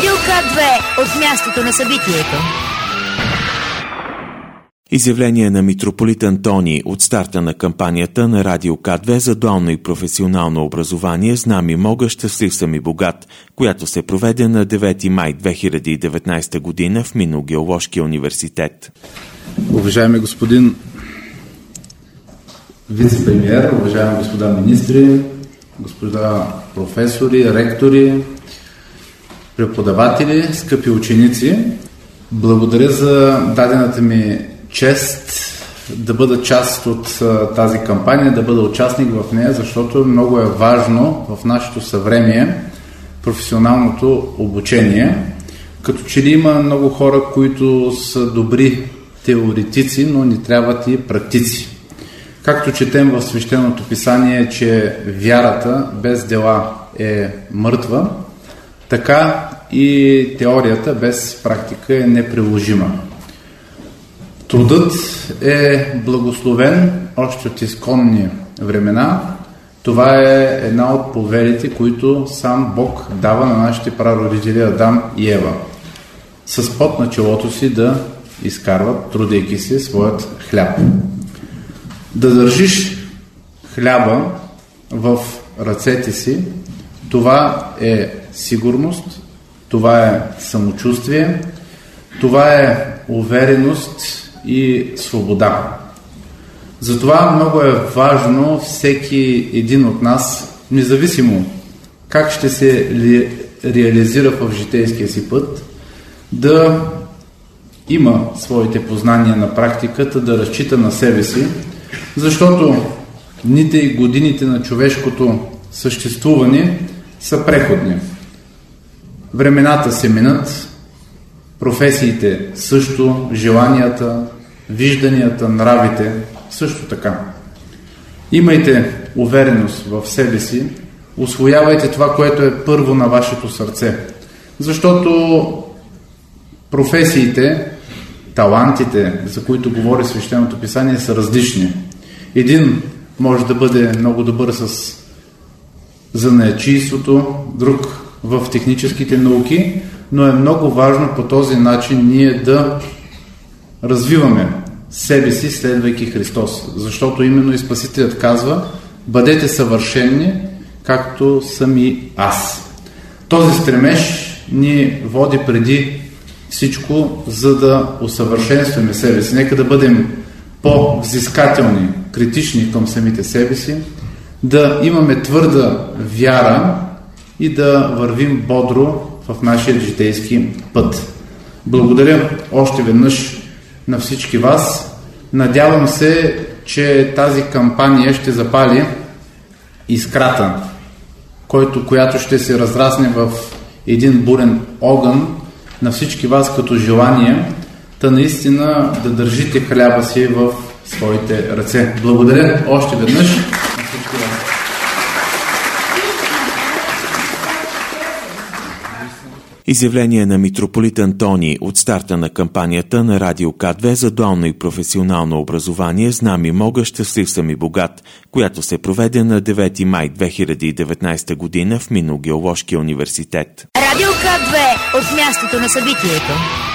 Радио К2 от мястото на събитието. Изявление на митрополит Антоний от старта на кампанията на Радио К2 за дуално и професионално образование «Знам и мога, щастлив съм и богат», която се проведе на 9 май 2019 година в Минно-геоложкия университет. Уважаеми господин вице-премиер, уважаеми господа министри, господа професори, ректори, преподаватели, скъпи ученици, благодаря за дадената ми чест да бъда част от тази кампания, да бъда участник в нея, защото много е важно в нашето съвремие професионалното обучение. Като че ли има много хора, които са добри теоретици, но ни трябват и практици. Както четем в Свещеното писание, че вярата без дела е мъртва, така и теорията без практика е неприложима. Трудът е благословен още от изконни времена. Това е една от повелите, които сам Бог дава на нашите прародители Адам и Ева. С пот на челото си да изкарват, трудейки се, своят хляб. Да държиш хляба в ръцете си, това е сигурност, това е самочувствие, това е увереност и свобода. Затова много е важно всеки един от нас, независимо как ще се реализира в житейския си път, да има своите познания на практиката, да разчита на себе си, защото дните и годините на човешкото съществуване са преходни. Времената се минат, професиите също, желанията, вижданията, нравите също така. Имайте увереност в себе си, усвоявайте това, което е първо на вашето сърце. Защото професиите, талантите, за които говори Свещеното писание, са различни. Един може да бъде много добър с занаятчийството, друг в техническите науки, но е много важно по този начин ние да развиваме себе си, следвайки Христос. Защото именно и Спасителят казва: бъдете съвършени, както съм и аз. Този стремеж ни води преди всичко, за да усъвършенстваме себе си. Нека да бъдем по-взискателни, критични към самите себе си, да имаме твърда вяра и да вървим бодро в нашия житейски път. Благодаря още веднъж на всички вас. Надявам се, че тази кампания ще запали искрата, която ще се разрасне в един бурен огън на всички вас като желание, та наистина да държите хляба си в своите ръце. Благодаря още веднъж на всички вас. Изявление на митрополит Антоний от старта на кампанията на Радио К2 за дуално и професионално образование «Знам и мога, щастлив съм и богат», която се проведе на 9 май 2019 година в Минно-геоложкия университет. Радио К2 от мястото на събитието.